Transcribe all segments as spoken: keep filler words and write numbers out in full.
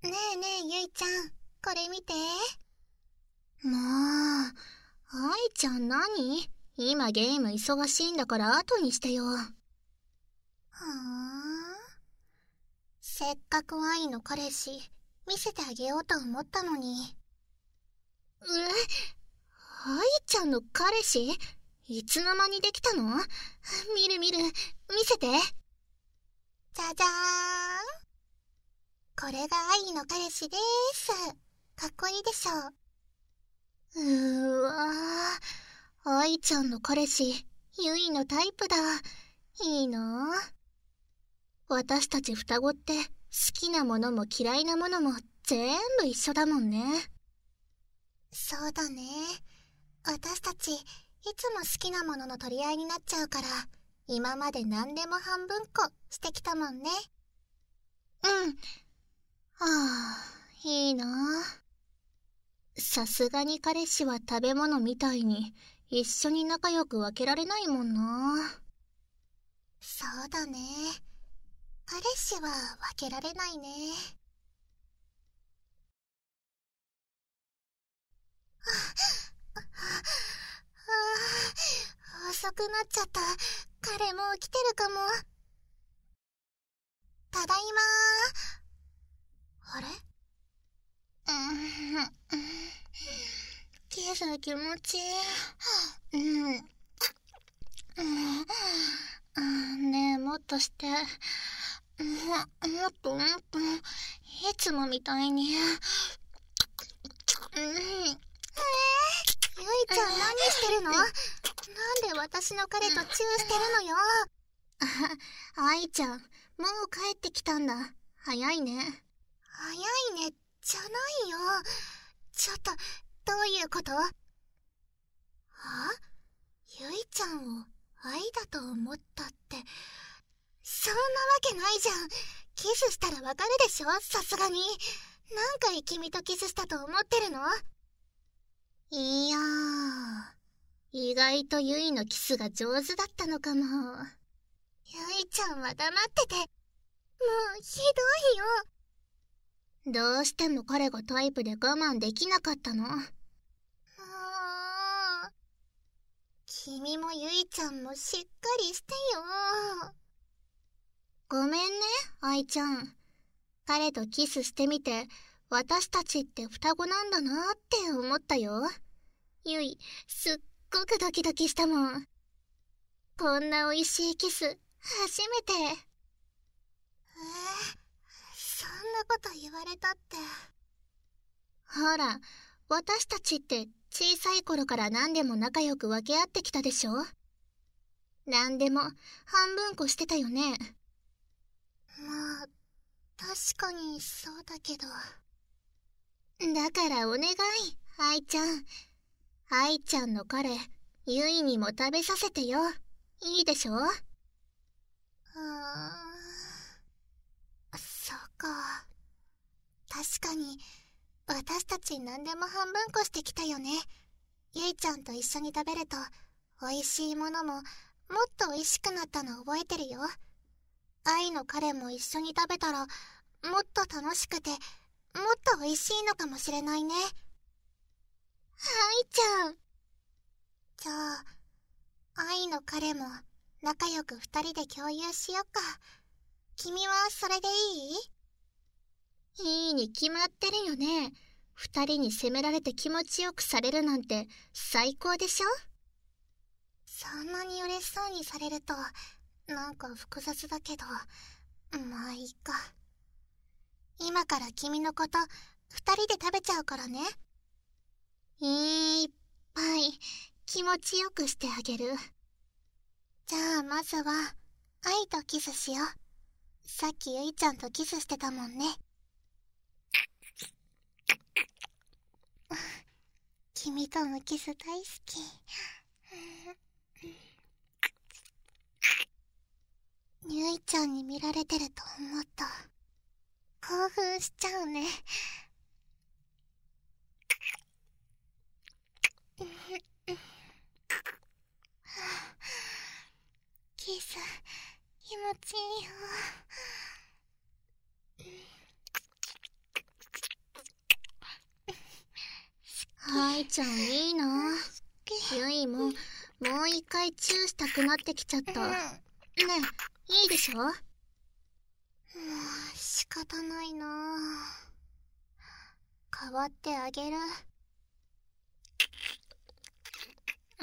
ねえねえゆいちゃん、これ見て。 もう、愛ちゃん何？今ゲーム忙しいんだから後にしてよ。 はぁ、せっかく愛の彼氏見せてあげようと思ったのに。 え、愛ちゃんの彼氏？いつの間にできたの？見る見る、見せて。 じゃじゃーん。これが愛の彼氏でーす。かっこいいでしょ。 うーわー、愛ちゃんの彼氏、ゆいのタイプだ。いいなぁ。私たち双子って好きなものも嫌いなものも全部一緒だもんね。 そうだね。私たちいつも好きなものの取り合いになっちゃうから、今まで何でも半分こしてきたもんね。 うん。はあ、いいなぁ。さすがに彼氏は食べ物みたいに一緒に仲良く分けられないもんな。 そうだね。彼氏は分けられないね。はあ、はあ、遅くなっちゃった。彼もう来てるかも。ただいまー。あれ？ うん、キス気持ちいい。うん、うん、ねえ、もっとして。も、もっともっと、いつもみたいに。うん、 えー、ゆいちゃん何してるの？なんで私の彼とチューしてるのよ。 あ、愛ちゃん、もう帰ってきたんだ。早いね。 早いね、じゃないよ。ちょっと、どういうこと？は？ゆいちゃんを愛だと思ったって、そんなわけないじゃん。キスしたらわかるでしょ、さすがに。何回君とキスしたと思ってるの？ いやー、意外とゆいのキスが上手だったのかも。 ゆいちゃんは黙ってて。もう、ひどいよ。どうしても彼がタイプで我慢できなかったの。もう、 君もゆいちゃんもしっかりしてよ。 ごめんね、愛ちゃん。彼とキスしてみて、私たちって双子なんだなって思ったよ。ゆい、すっごくドキドキしたもん。こんな美味しいキス、初めて。えー、 そんなこと言われたって。 ほら、私たちって小さい頃から何でも仲良く分け合ってきたでしょ？何でも半分こしてたよね。 まあ、確かにそうだけど。 だからお願い、愛ちゃん。愛ちゃんの彼、ゆいにも食べさせてよ。いいでしょ？うーん。 そうか。確かに、私たち何でも半分こしてきたよね。ゆいちゃんと一緒に食べると、美味しいものももっと美味しくなったの覚えてるよ。愛の彼も一緒に食べたら、もっと楽しくて、もっと美味しいのかもしれないね。 愛ちゃん。 じゃあ、愛の彼も仲良く二人で共有しよっか。君はそれでいい？ いいに決まってるよね。二人に責められて気持ちよくされるなんて最高でしょ？ そんなに嬉しそうにされると、なんか複雑だけど、まあいいか。今から君のこと二人で食べちゃうからね。 いっぱい気持ちよくしてあげる。 じゃあまずは愛とキスしよう。さっきゆいちゃんとキスしてたもんね。君とのキス大好き。ゆいちゃんに見られてると思った。興奮しちゃうね。キス気持ちいいよ。 愛ちゃんいいな。ゆいももう一回チューしたくなってきちゃった。ねえ、いいでしょ？もう仕方ないな。代わってあげる。 うん、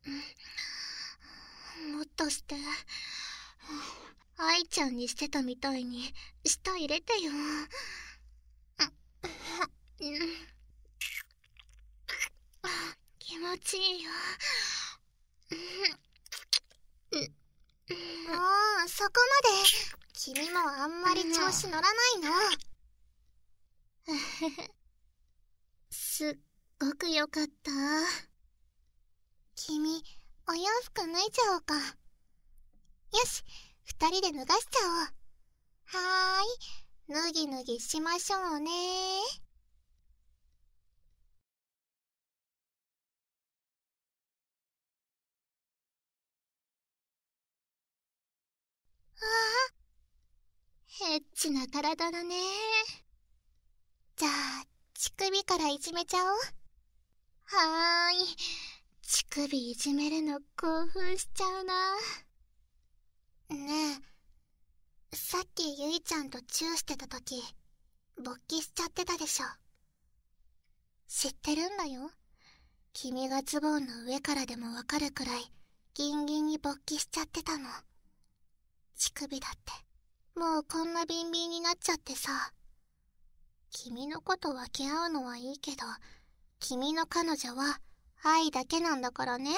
もっとして。愛ちゃんにしてたみたいに舌入れてよ。気持ちいいよ。 もうそこまで。君もあんまり調子乗らないの。 すっごくよかった。 君、お洋服脱いじゃおうか。よし、二人で脱がしちゃおう。はーい、脱ぎ脱ぎしましょうね。わあ、エッチな体だね。 じゃあ、乳首からいじめちゃおう。 はーい、乳首いじめるの興奮しちゃうな。 ねえ、さっきゆいちゃんとチューしてたとき、勃起しちゃってたでしょ。知ってるんだよ。君がズボンの上からでもわかるくらいギンギンに勃起しちゃってたの。乳首だってもうこんなビンビンになっちゃってさ。君のこと分け合うのはいいけど、君の彼女は愛だけなんだからね。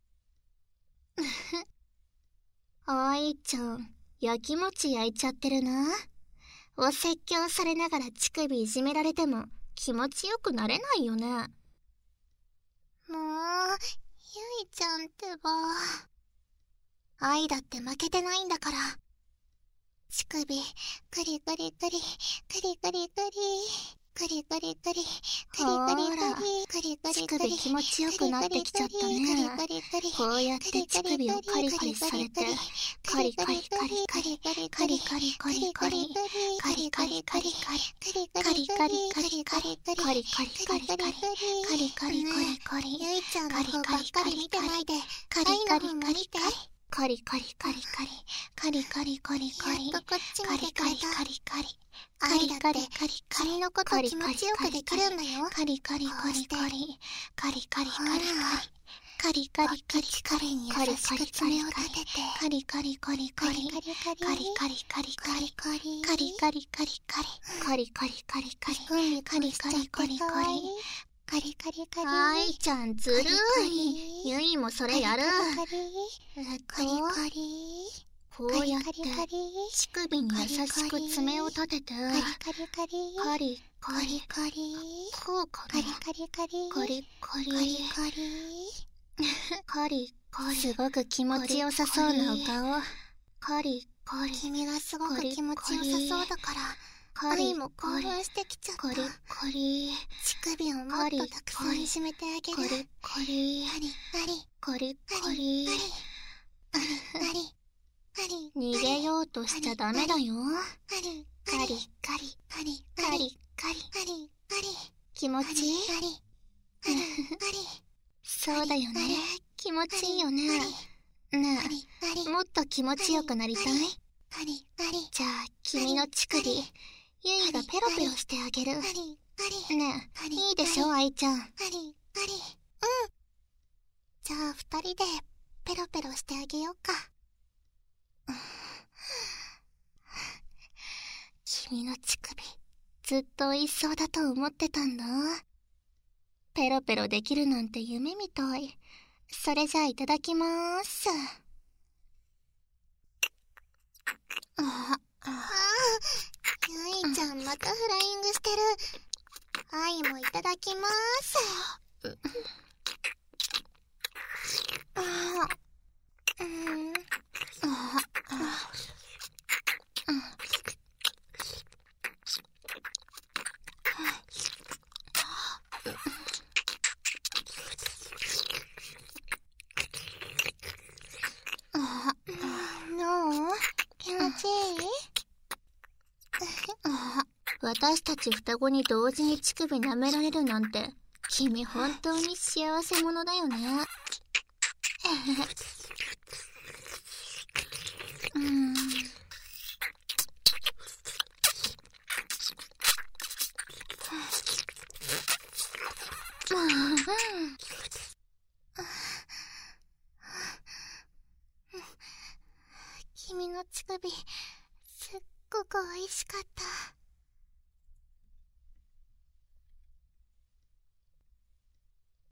愛ちゃん、焼きもち焼いちゃってるな。お説教されながら乳首いじめられても気持ちよくなれないよね。 もう、ゆいちゃんってば。愛だって負けてないんだから。乳首、クリクリクリ、クリクリクリ、クリクリクリ、クリクリクリ、クリクリ乳首気持ちよくなってきちゃったね。こうやって乳首をカリカリされて、カリカリカリカリ、カリカリカリカリ、カリカリカリカリカリ、カリカリカリカリ、カリカリカリカリ、カリカリカリカリ、 ゆいちゃんの方ばっかり見てないで、 カリカリカリカリ、カリカリカリカリ、カリカリカリカリ、 やっとこっちカリ見てくれた。 カリカリカリ、 愛だって君のこと気持ちよくできるんだよ。 カリカリカリカリ、カリカリカリカリ、カリカリカリカリに優しく爪を立てて、カリカリカリカリ、カリカリカリカリカリ、カリカリカリカリカリ、カリカリカリカリ、カリカリカリカリカリ、 カリカリカリ。 愛ちゃんずるい。ゆいもそれやる。 カリカリカリ。 こうやって乳首に優しく爪を立てて、 カリカリカリ。 カリカリカリ。 こうかな。 カリカリカリ。 カリカリカリカリ。 カリカリ。すごく気持ちよさそうなお顔。カリカリ。 君がすごく気持ちよさそうだから、愛も興奮してきちゃった。 カリカリ。 乳首をもっとたくさんいじめてあげる。 カリカリ。 カリカリ。 カリカリ。 カリカリ。 逃げようとしちゃダメだよ。 カリカリカリカリカリカリカリカリ。 気持ちいい？ カリカリカリ。 そうだよね。気持ちいいよね。ねえ、もっと気持ちよくなりたい？ カリカリ。 じゃあ君の乳首、ゆいがペロペロしてあげる。 カリカリ。 ねえ、いいでしょ愛ちゃん。 カリカリ。うん。じゃあ二人でペロペロしてあげようか。 君の乳首、ずっと美味しそうだと思ってたんだ。ペロペロできるなんて夢みたい。それじゃあいただきまーす。 ああ、ゆいちゃんまたフライングしてる。愛もいただきまーす。ああ、うん、ああ、 私たち双子に同時に乳首舐められるなんて君本当に幸せ者だよね。うん。 君の乳首すっごくおいしかった。